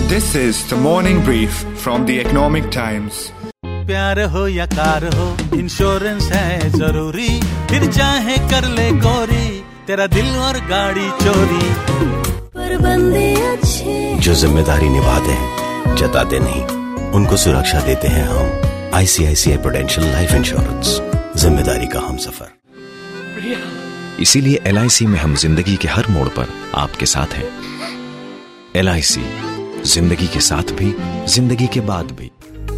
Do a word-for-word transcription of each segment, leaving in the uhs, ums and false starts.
This is the morning brief from the Economic Times. प्यार हो या कार हो, इंश्योरेंस है जरूरी, फिर चाहे कर ले गोरी, तेरा दिल और गाड़ी चोरी। पर बंदे अच्छे जो जिम्मेदारी निभाते हैं, जताते नहीं, उनको सुरक्षा देते हैं हम। I C I C I Prudential life insurance, जिम्मेदारी का हमसफर। इसीलिए एल आई सी में हम जिंदगी के हर मोड़ पर आपके साथ हैं। एल आई सी, जिंदगी के साथ भी, जिंदगी के बाद भी।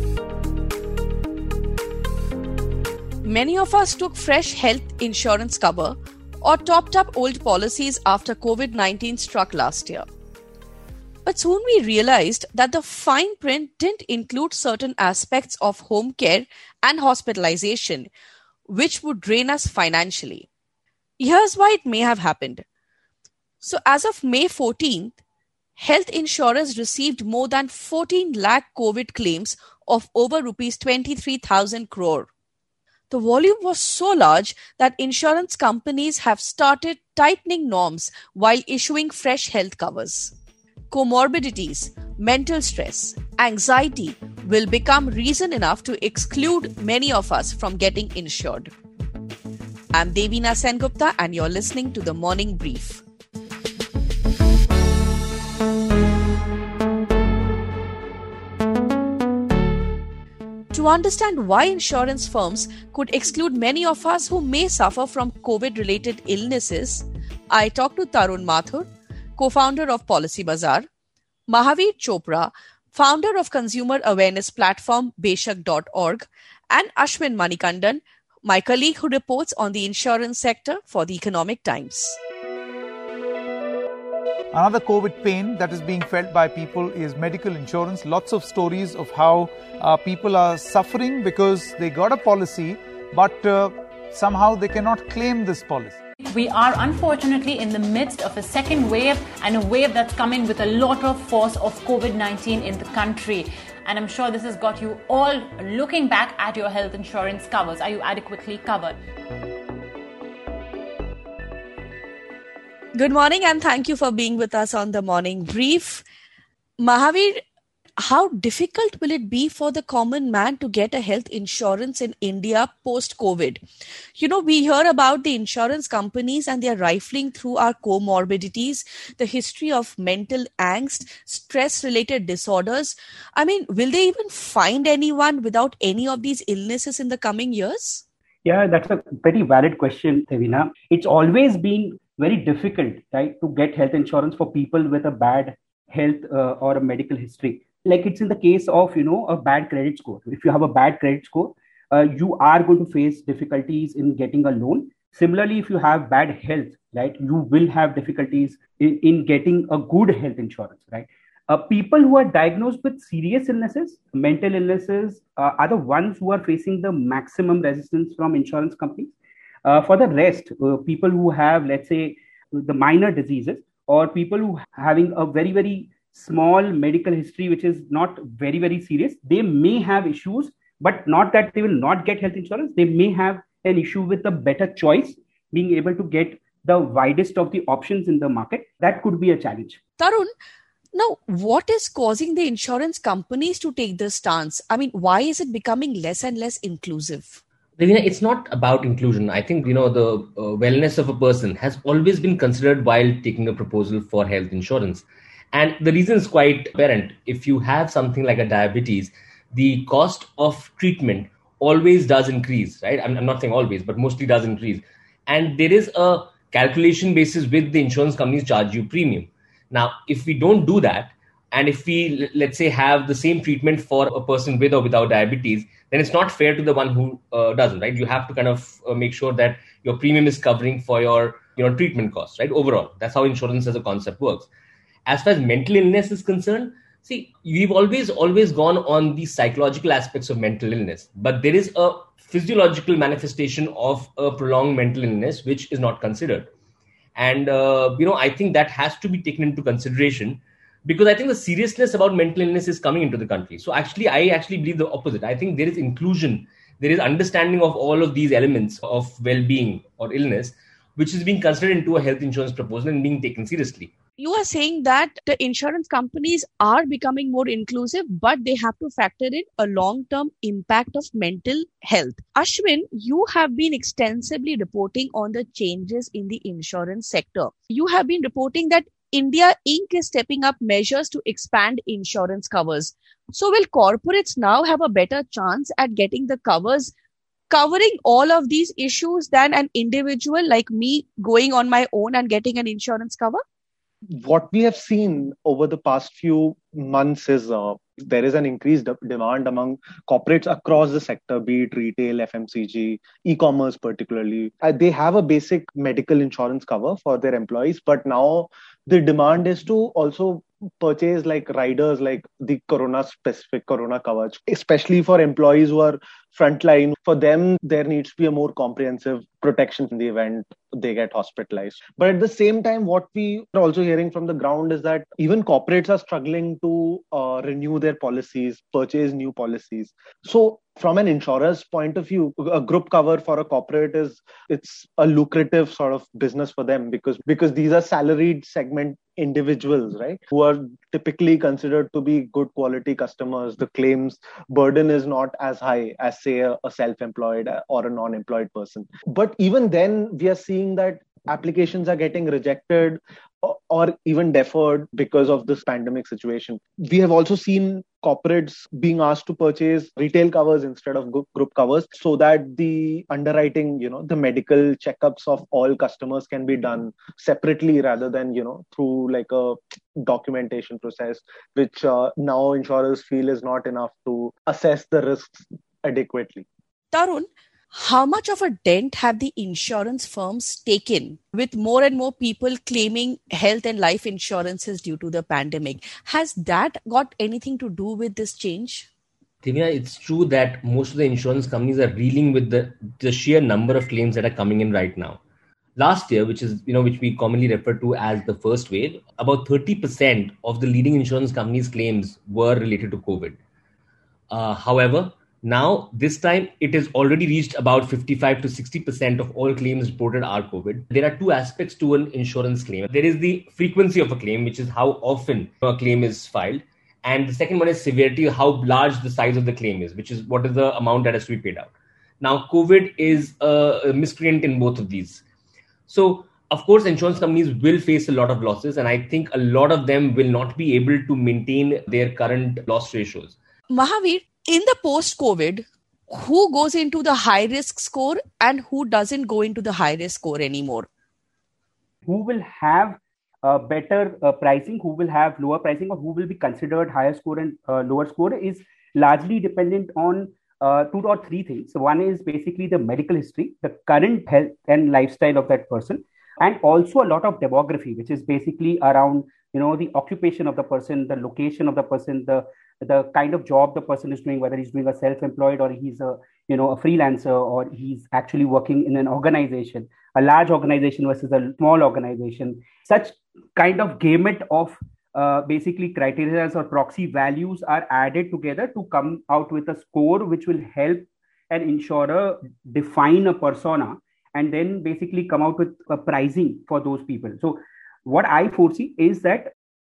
Many of us took fresh health insurance cover or topped up old policies after covid nineteen struck last year. But soon we realized that the fine print didn't include certain aspects of home care and hospitalization, which would drain us financially. Here's why it may have happened. So as of May fourteenth, health insurers received more than fourteen lakh COVID claims of over rupees twenty-three thousand crore. The volume was so large that insurance companies have started tightening norms while issuing fresh health covers. Comorbidities, mental stress, anxiety will become reason enough to exclude many of us from getting insured. I'm Devina Sengupta and you're listening to The Morning Brief. To understand why insurance firms could exclude many of us who may suffer from COVID-related illnesses, I talked to Tarun Mathur, co-founder of Policy Bazaar, Mahavir Chopra, founder of consumer awareness platform Beshak dot org, and Ashwin Manikandan, my colleague who reports on the insurance sector for the Economic Times. Another COVID pain that is being felt by people is medical insurance. Lots of stories of how uh, people are suffering because they got a policy, but uh, somehow they cannot claim this policy. We are unfortunately in the midst of a second wave, and a wave that's coming with a lot of force of COVID nineteen in the country. And I'm sure this has got you all looking back at your health insurance covers. Are you adequately covered? Good morning and thank you for being with us on the Morning Brief. Mahavir, how difficult will it be for the common man to get a health insurance in India post-COVID? You know, we hear about the insurance companies and they're rifling through our comorbidities, the history of mental angst, stress-related disorders. I mean, will they even find anyone without any of these illnesses in the coming years? Yeah, that's a very valid question, Devina. It's always been very difficult, right, to get health insurance for people with a bad health uh, or a medical history. Like it's in the case of, you know, a bad credit score. If you have a bad credit score, uh, you are going to face difficulties in getting a loan. Similarly, if you have bad health, right, you will have difficulties in, in getting a good health insurance, right? Uh, people who are diagnosed with serious illnesses, mental illnesses, uh, are the ones who are facing the maximum resistance from insurance companies. Uh, for the rest, uh, people who have, let's say, the minor diseases, or people who are having a very, very small medical history, which is not very, very serious, they may have issues, but not that they will not get health insurance. They may have an issue with a better choice, being able to get the widest of the options in the market. That could be a challenge. Tarun, now, what is causing the insurance companies to take this stance? I mean, why is it becoming less and less inclusive? Ravina, it's not about inclusion. I think, you know, the uh, wellness of a person has always been considered while taking a proposal for health insurance. And the reason is quite apparent. If you have something like a diabetes, the cost of treatment always does increase, right? I'm, I'm not saying always, but mostly does increase. And there is a calculation basis with the insurance companies charge you premium. Now, if we don't do that, and if we, let's say, have the same treatment for a person with or without diabetes, then it's not fair to the one who uh, doesn't, right? You have to kind of uh, make sure that your premium is covering for your, your treatment costs, right? Overall, that's how insurance as a concept works. As far as mental illness is concerned, see, we've always, always gone on the psychological aspects of mental illness, but there is a physiological manifestation of a prolonged mental illness, which is not considered. And, uh, you know, I think that has to be taken into consideration, because I think the seriousness about mental illness is coming into the country. So actually, I actually believe the opposite. I think there is inclusion, there is understanding of all of these elements of well-being or illness, which is being considered into a health insurance proposal and being taken seriously. You are saying that the insurance companies are becoming more inclusive, but they have to factor in a long-term impact of mental health. Ashwin, you have been extensively reporting on the changes in the insurance sector. You have been reporting that India Incorporated is stepping up measures to expand insurance covers. So will corporates now have a better chance at getting the covers covering all of these issues than an individual like me going on my own and getting an insurance cover? What we have seen over the past few months is uh, there is an increased de- demand among corporates across the sector, be it retail, F M C G, e-commerce particularly. Uh, they have a basic medical insurance cover for their employees, but now the demand is to also purchase like riders like the corona specific corona coverage, especially for employees who are frontline. For them, there needs to be a more comprehensive protection in the event they get hospitalized. But at the same time, what we are also hearing from the ground is that even corporates are struggling to uh, renew their policies, purchase new policies. So from an insurer's point of view, a group cover for a corporate is it's a lucrative sort of business for them because because these are salaried segment individuals, right, who are typically considered to be good quality customers. The claims burden is not as high as, say, a, a self-employed or a non-employed person. But even then, we are seeing that applications are getting rejected or, or even deferred because of this pandemic situation. We have also seen corporates being asked to purchase retail covers instead of group covers so that the underwriting, you know, the medical checkups of all customers can be done separately rather than, you know, through like a documentation process, which uh, now insurers feel is not enough to assess the risks adequately. Tarun, how much of a dent have the insurance firms taken with more and more people claiming health and life insurances due to the pandemic? Has that got anything to do with this change? Divya, it's true that most of the insurance companies are reeling with the, the sheer number of claims that are coming in right now. Last year, which is, you know, which we commonly refer to as the first wave, about thirty percent of the leading insurance companies' claims were related to COVID. Uh, however, now, this time, it has already reached about fifty-five to sixty percent of all claims reported are COVID. There are two aspects to an insurance claim. There is the frequency of a claim, which is how often a claim is filed. And the second one is severity, how large the size of the claim is, which is what is the amount that has to be paid out. Now, COVID is a miscreant in both of these. So, of course, insurance companies will face a lot of losses. And I think a lot of them will not be able to maintain their current loss ratios. Mahavir, in the post-COVID, who goes into the high-risk score and who doesn't go into the high-risk score anymore? Who will have uh, better uh, pricing, who will have lower pricing, or who will be considered higher score and uh, lower score is largely dependent on uh, two or three things. So one is basically the medical history, the current health and lifestyle of that person, and also a lot of demography, which is basically around, you know, the occupation of the person, the location of the person, the the kind of job the person is doing, whether he's doing a self-employed or he's a, you know, a freelancer or he's actually working in an organization, a large organization versus a small organization. Such kind of gamut of uh, basically criteria or proxy values are added together to come out with a score which will help an insurer define a persona and then basically come out with a pricing for those people. So what I foresee is that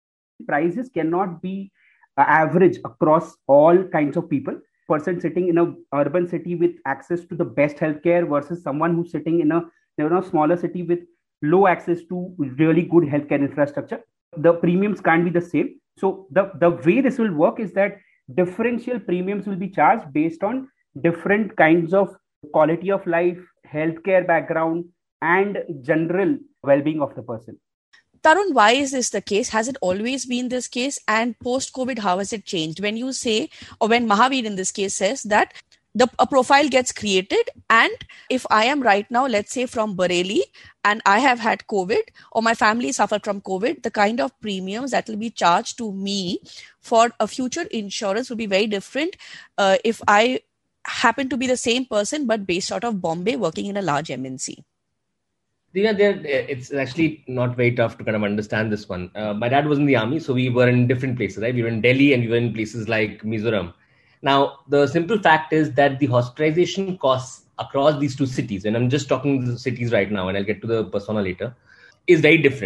prices cannot be Uh, average across all kinds of people. Person sitting in a urban city with access to the best healthcare versus someone who's sitting in a, you know, smaller city with low access to really good healthcare infrastructure. The premiums can't be the same. So the, the way this will work is that differential premiums will be charged based on different kinds of quality of life, healthcare background, and general well-being of the person. Tarun, why is this the case? Has it always been this case? And post-COVID, how has it changed? When you say, or when Mahavir in this case says that the a profile gets created, and if I am right now, let's say from Bareilly, and I have had COVID, or my family suffered from COVID, the kind of premiums that will be charged to me for a future insurance will be very different uh, if I happen to be the same person, but based out of Bombay, working in a large M N C. Yeah, it's actually not very tough to kind of understand this one. Uh, my dad was in the army, so we were in different places, right? We were in Delhi and we were in places like Mizoram. Now, the simple fact is that the hospitalization costs across these two cities, and I'm just talking the cities right now, and I'll get to the persona later, is very different.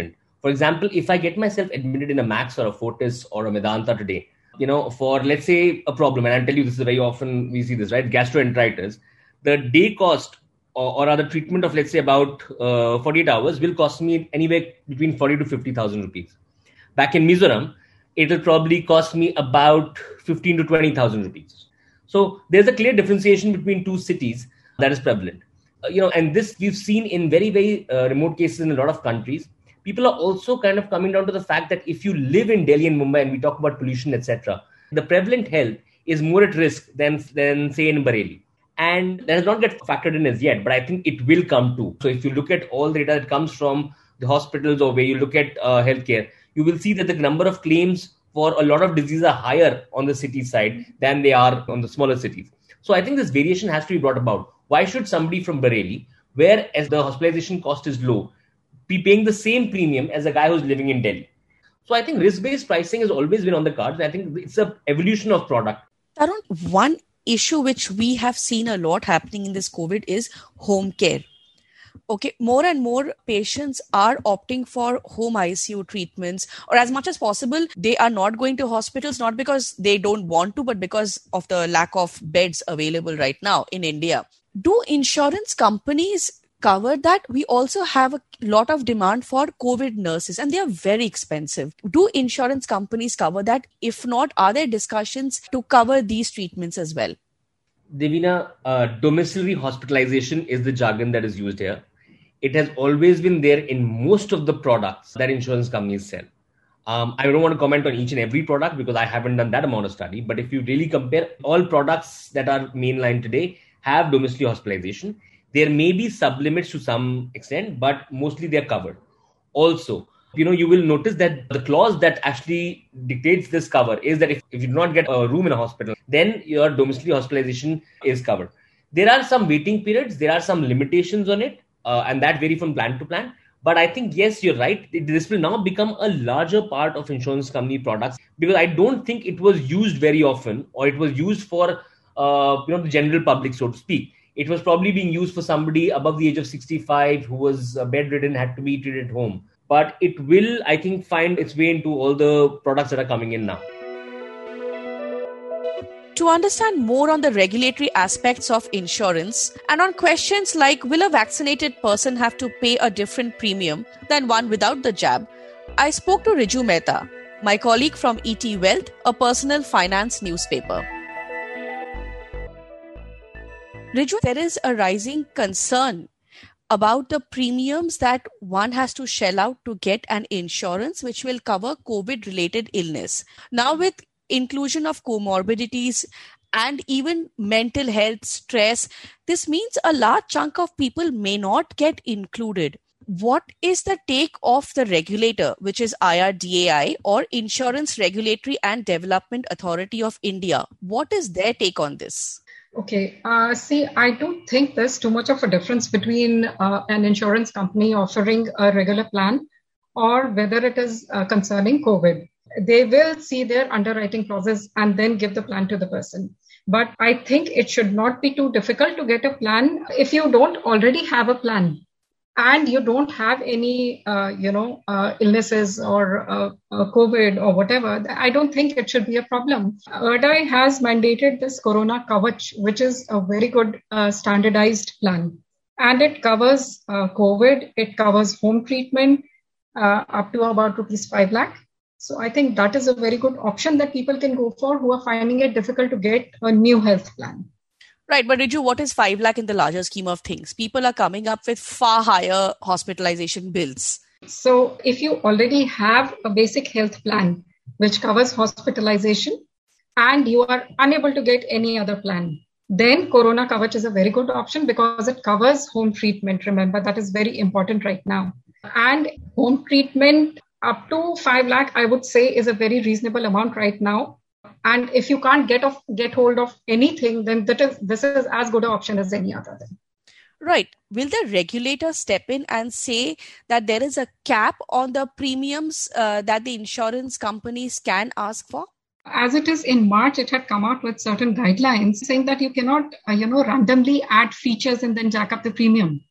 For example, if I get myself admitted in a Max or a Fortis or a Medanta today, you know, for let's say a problem, and I'll tell you this is very often we see this, right? Gastroenteritis, the day cost or, or other treatment of let's say about uh, forty-eight hours will cost me anywhere between forty to fifty thousand rupees. Back in Mizoram, it will probably cost me about fifteen to twenty thousand rupees. So there's a clear differentiation between two cities that is prevalent. Uh, you know, and this we've seen in very, very uh, remote cases in a lot of countries. People are also kind of coming down to the fact that if you live in Delhi and Mumbai and we talk about pollution, et cetera, the prevalent health is more at risk than, than say in Bareilly. And that has not get factored in as yet, but I think it will come too. So if you look at all the data that comes from the hospitals or where you look at uh, healthcare, you will see that the number of claims for a lot of diseases are higher on the city side than they are on the smaller cities. So I think this variation has to be brought about. Why should somebody from Bareilly, where as the hospitalization cost is low, be paying the same premium as a guy who's living in Delhi? So I think risk-based pricing has always been on the cards. I think it's an evolution of product. Tarun, one issue which we have seen a lot happening in this COVID is home care. Okay, more and more patients are opting for home I C U treatments, or as much as possible, they are not going to hospitals, not because they don't want to, but because of the lack of beds available right now in India. Do insurance companies cover that? We also have a lot of demand for COVID nurses and they are very expensive. Do insurance companies cover that? If not, are there discussions to cover these treatments as well? Devina, uh, domiciliary hospitalization is the jargon that is used here. It has always been there in most of the products that insurance companies sell. Um, I don't want to comment on each and every product because I haven't done that amount of study. But if you really compare, all products that are mainline today have domiciliary hospitalization. There may be sublimits to some extent, but mostly they're covered. Also, you know, you will notice that the clause that actually dictates this cover is that if, if you do not get a room in a hospital, then your domiciliary hospitalization is covered. There are some waiting periods. There are some limitations on it, uh, and that vary from plan to plan. But I think, yes, you're right. This will now become a larger part of insurance company products because I don't think it was used very often, or it was used for uh, you know the general public, so to speak. It was probably being used for somebody above the age of sixty-five who was bedridden, had to be treated at home. But it will, I think, find its way into all the products that are coming in now. To understand more on the regulatory aspects of insurance and on questions like will a vaccinated person have to pay a different premium than one without the jab, I spoke to Riju Mehta, my colleague from E T Wealth, a personal finance newspaper. Riju, there is a rising concern about the premiums that one has to shell out to get an insurance which will cover COVID-related illness. Now, with inclusion of comorbidities and even mental health, stress, this means a large chunk of people may not get included. What is the take of the regulator, which is I R D A I or Insurance Regulatory and Development Authority of India? What is their take on this? Okay. Uh, see, I don't think there's too much of a difference between uh, an insurance company offering a regular plan or whether it is uh, concerning COVID. They will see their underwriting clauses and then give the plan to the person. But I think it should not be too difficult to get a plan if you don't already have a plan and you don't have any, uh, you know, uh, illnesses or uh, uh, COVID or whatever. I don't think it should be a problem. I R D A I has mandated this Corona Kavach, which is a very good uh, standardized plan. And it covers uh, COVID, it covers home treatment uh, up to about rupees five lakh. So I think that is a very good option that people can go for who are finding it difficult to get a new health plan. Right, but Riju, what is five lakh in the larger scheme of things? People are coming up with far higher hospitalization bills. So if you already have a basic health plan which covers hospitalization and you are unable to get any other plan, then Corona Kavach is a very good option because it covers home treatment. Remember, that is very important right now. And home treatment up to five lakh, I would say, is a very reasonable amount right now. And if you can't get off, get hold of anything, then that is this is as good an option as any other thing. Right. Will the regulator step in and say that there is a cap on the premiums uh, that the insurance companies can ask for? As it is in March, it had come out with certain guidelines saying that you cannot, uh, you know, randomly add features and then jack up the premium.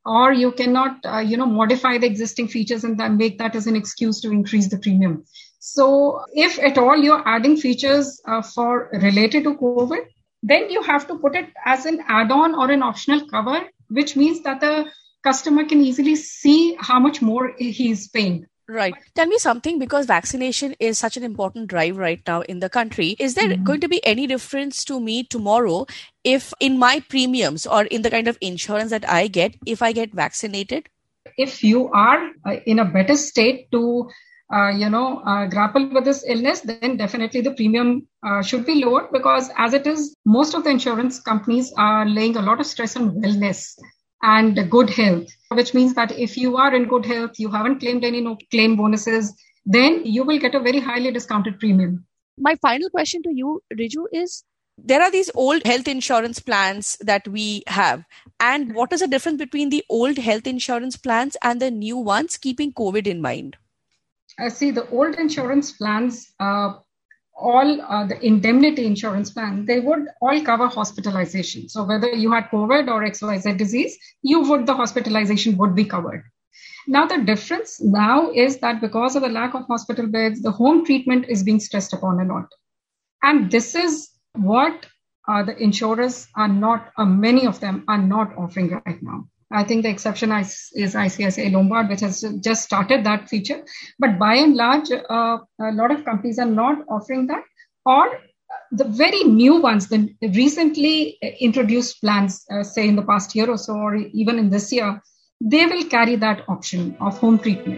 or you cannot, uh, you know, modify the existing features and then make that as an excuse to increase the premium. So if at all you're adding features uh, for related to COVID, then you have to put it as an add-on or an optional cover, which means that the customer can easily see how much more he's paying. Right. Tell me something, because vaccination is such an important drive right now in the country. Is there mm-hmm. going to be any difference to me tomorrow if in my premiums or in the kind of insurance that I get, if I get vaccinated? If you are uh, in a better state to, uh, you know, uh, grapple with this illness, then definitely the premium uh, should be lower, because as it is, most of the insurance companies are laying a lot of stress on wellness and good health, which means that if you are in good health, you haven't claimed any no claim bonuses, then you will get a very highly discounted premium. My final question to you, Riju, is there are these old health insurance plans that we have. And what is the difference between the old health insurance plans and the new ones, keeping COVID in mind? I see the old insurance plans, uh, all uh, the indemnity insurance plan, they would all cover hospitalization. So whether you had COVID or X Y Z disease, you would, the hospitalization would be covered. Now the difference now is that because of the lack of hospital beds, the home treatment is being stressed upon a lot. And this is what uh, the insurers are not, uh, many of them are not offering right now. I think the exception is, is I C I C I Lombard, which has just started that feature. But by and large, uh, a lot of companies are not offering that. Or the very new ones, the recently introduced plans, uh, say in the past year or so, or even in this year, they will carry that option of home treatment.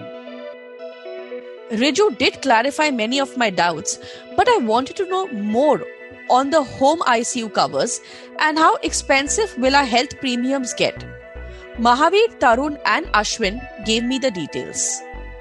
Riju did clarify many of my doubts, but I wanted to know more on the home I C U covers and how expensive will our health premiums get. Mahavir, Tarun and Ashwin gave me the details.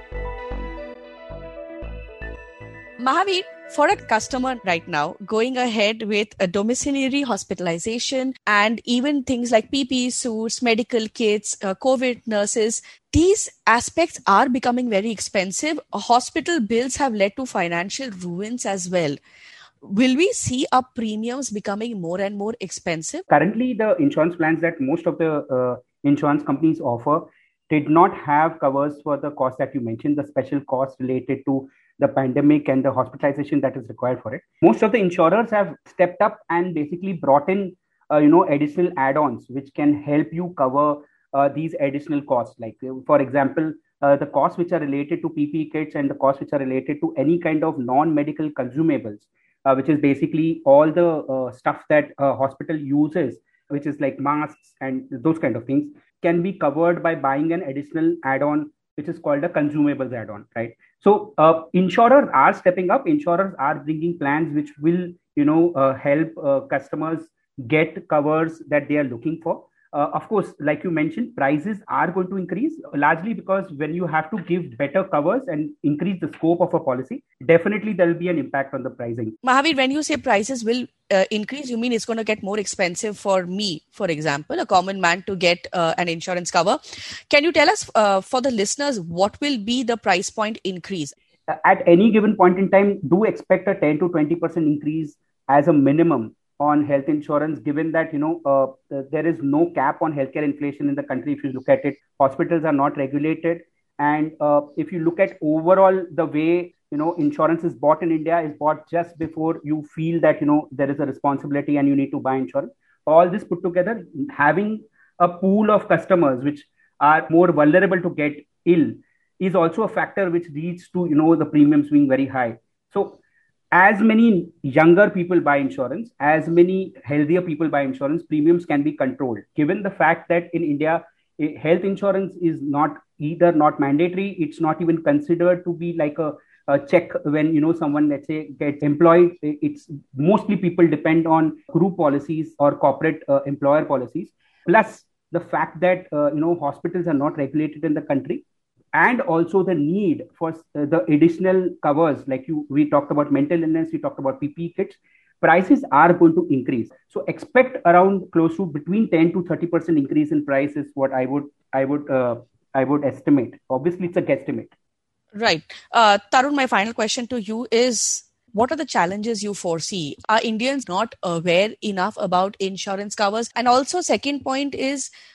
Mahavir, for a customer right now going ahead with a domiciliary hospitalization and even things like P P E suits, medical kits, uh, COVID nurses, these aspects are becoming very expensive. Hospital bills have led to financial ruins as well. Will we see our premiums becoming more and more expensive? Currently, the insurance plans that most of the uh, insurance companies offer did not have covers for the cost that you mentioned, the special cost related to the pandemic and the hospitalization that is required for it. Most of the insurers have stepped up and basically brought in, uh, you know, additional add-ons which can help you cover uh, these additional costs. Like, for example, uh, the costs which are related to P P E kits and the costs which are related to any kind of non-medical consumables, uh, which is basically all the uh, stuff that a hospital uses, which is like masks and those kind of things, can be covered by buying an additional add-on, which is called a consumables add-on, right? So uh, insurers are stepping up. Insurers are bringing plans which will, you know, uh, help uh, customers get covers that they are looking for. Uh, of course, like you mentioned, prices are going to increase, largely because when you have to give better covers and increase the scope of a policy, definitely there will be an impact on the pricing. Mahavir, when you say prices will uh, increase, you mean it's going to get more expensive for me, for example, a common man, to get uh, an insurance cover. Can you tell us, uh, for the listeners, what will be the price point increase? At any given point in time, do expect a ten to twenty percent increase as a minimum on health insurance, given that, you know, uh, there is no cap on healthcare inflation in the country. If you look at it, hospitals are not regulated. And uh, if you look at overall the way, you know, insurance is bought in India, is bought just before you feel that, you know, there is a responsibility and you need to buy insurance. All this put together, having a pool of customers which are more vulnerable to get ill is also a factor which leads to, you know, the premiums being very high. So as many younger people buy insurance, as many healthier people buy insurance, premiums can be controlled. Given the fact that in India, health insurance is not either not mandatory, it's not even considered to be like a, a check when, you know, someone, let's say, gets employed. It's mostly people depend on group policies or corporate uh, employer policies. Plus the fact that, uh, you know, hospitals are not regulated in the country. And also the need for uh, the additional covers, like you, we talked about mental illness, we talked about P P E kits, prices are going to increase. So expect around close to between ten to thirty percent increase in price is what I would, I would, uh, I would estimate. Obviously, it's a guesstimate. Right. Uh, Tarun, my final question to you is, what are the challenges you foresee? Are Indians not aware enough about insurance covers? And also, second point is,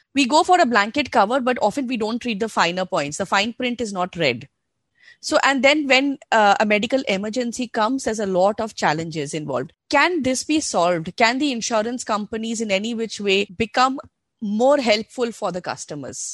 We go for a blanket cover, but often we don't read the finer points. The fine print is not read. So, and then when uh, a medical emergency comes, there's a lot of challenges involved. Can this be solved? Can the insurance companies in any which way become more helpful for the customers?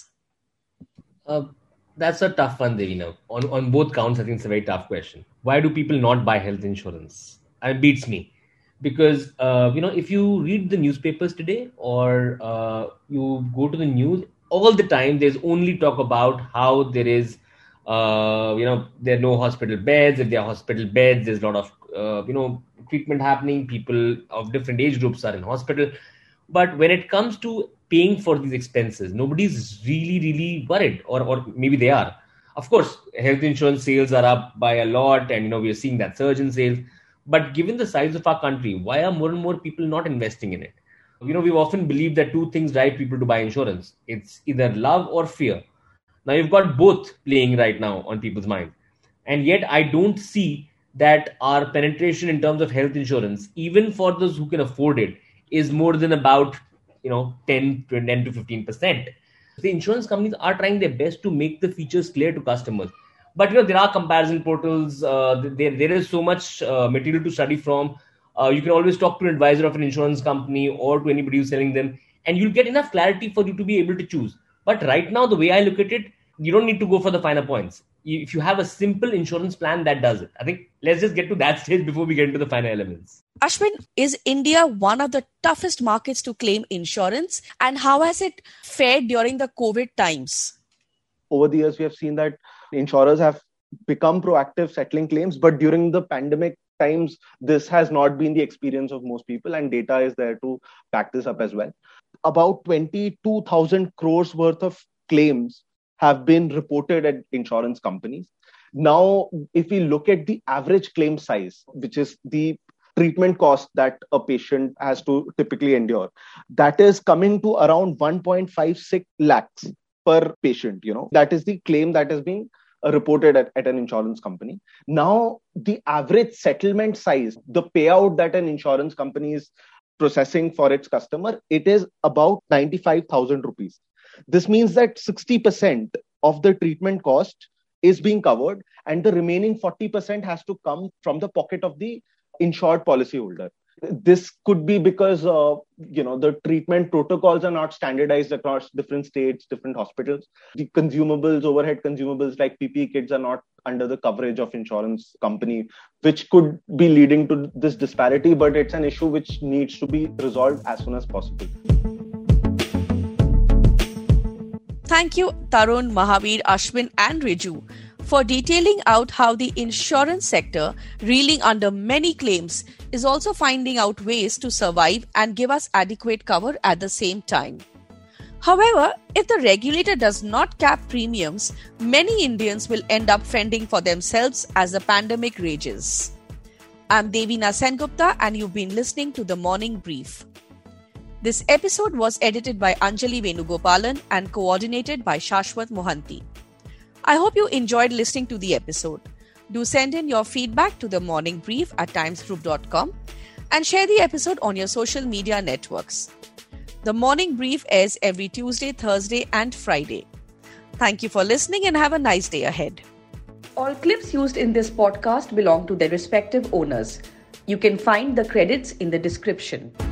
Uh, that's a tough one, Devina. On, on both counts, I think it's a very tough question. Why do people not buy health insurance? It beats me. Because, uh, you know, if you read the newspapers today or uh, you go to the news, all the time there's only talk about how there is Uh, you know, there are no hospital beds. If there are hospital beds, there's a lot of, uh, you know, treatment happening. People of different age groups are in hospital. But when it comes to paying for these expenses, nobody's really, really worried, or, or maybe they are. Of course, health insurance sales are up by a lot, and, you know, we're seeing that surge in sales. But given the size of our country, why are more and more people not investing in it? You know, we've often believed that two things drive people to buy insurance. It's either love or fear. Now, you've got both playing right now on people's minds. And yet, I don't see that our penetration in terms of health insurance, even for those who can afford it, is more than about, you know, ten to fifteen percent. The insurance companies are trying their best to make the features clear to customers. But, you know, there are comparison portals. Uh, there, there is so much uh, material to study from. Uh, you can always talk to an advisor of an insurance company or to anybody who's selling them, and you'll get enough clarity for you to be able to choose. But right now, the way I look at it, you don't need to go for the finer points. If you have a simple insurance plan, that does it. I think let's just get to that stage before we get into the finer elements. Ashwin, is India one of the toughest markets to claim insurance? And how has it fared during the COVID times? Over the years, we have seen that insurers have become proactive settling claims. But during the pandemic times, this has not been the experience of most people. And data is there to back this up as well. About twenty-two thousand crores worth of claims have been reported at insurance companies. Now, if we look at the average claim size, which is the treatment cost that a patient has to typically endure, that is coming to around one point five six lakhs per patient. You know, that is the claim that is being reported at, at an insurance company. Now, the average settlement size, the payout that an insurance company is processing for its customer, it is about ninety-five thousand rupees. This means that sixty percent of the treatment cost is being covered, and the remaining forty percent has to come from the pocket of the insured policyholder. This could be because, uh, you know, the treatment protocols are not standardized across different states, different hospitals. The consumables, overhead consumables like P P E kits are not under the coverage of insurance company, which could be leading to this disparity, but it's an issue which needs to be resolved as soon as possible. Thank you, Tarun, Mahavir, Ashwin and Riju for detailing out how the insurance sector, reeling under many claims, is also finding out ways to survive and give us adequate cover at the same time. However, if the regulator does not cap premiums, many Indians will end up fending for themselves as the pandemic rages. I'm Devina Sengupta and you've been listening to The Morning Brief. This episode was edited by Anjali Venugopalan and coordinated by Shashwat Mohanty. I hope you enjoyed listening to the episode. Do send in your feedback to The Morning Brief at times group dot com and share the episode on your social media networks. The Morning Brief airs every Tuesday, Thursday and Friday. Thank you for listening and have a nice day ahead. All clips used in this podcast belong to their respective owners. You can find the credits in the description.